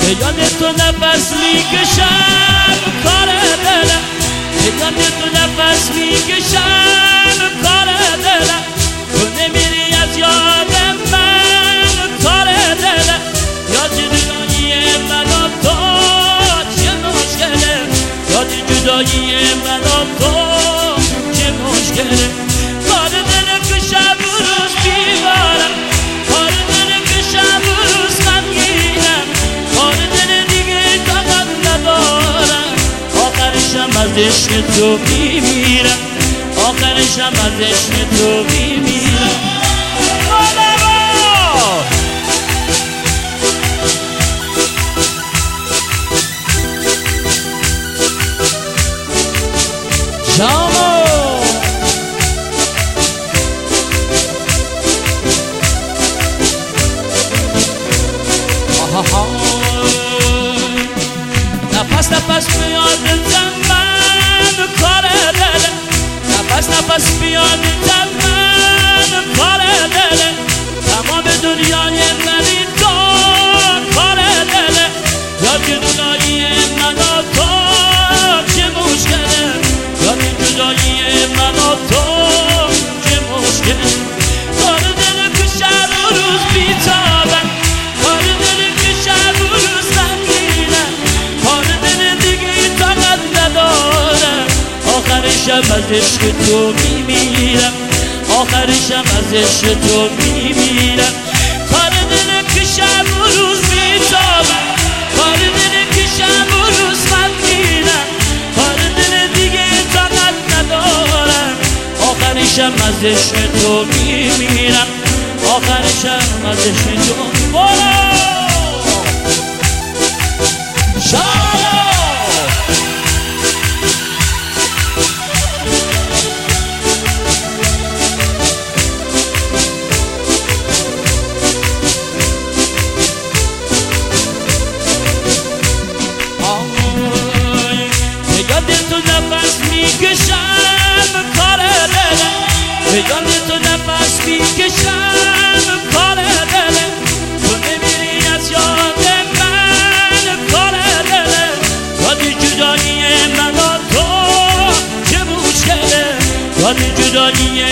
یاد تو نفس میکشم کار دلم، یاد تو نفس میکشم کار دلم، تو نمیری از یاد من کار دلم، یاد جدایی من و تو چه مشکله، یاد جدایی من و تو چه مشکله، کار دلم که شب و روز بیمارم، کار دلم که شب و روز غمگینم، کار دل دیگه طاقت ندارم، آخرشم از عشق تو میمیرم، آخرشم از عشق تو میمیرم. شامو نفس نفس بیاد من کار دلم، نفس نفس بیاد من کار دلم، تمام دنیای منی تو کار دلم، یاد جدایی من و تو چه مشکله، یاد جدایی من و تو چه مشکله، کار دلم که شب و روز بیتابم، کار دلم که شب و روز غمگینم، کار دل دیگه طاقت ندارم، آخرشم از عشق تو میمیرم، آخرشم از عشق تو میمیرم، کار دلم که شب و روز بیتابم، کار دلم که شب و روز غمگینم، کار دل دیگه طاقت ندارم، آخرشم از عشق تو میمیرم، آخرشم از عشق تو میمیرم. یاد تو نفس میکشم کار دلم، یاد تو نفس میکشم کار دلم، تو نمیری از یاد من کار دلم، یاد جدایی من و تو چه مشکله، یاد جدایی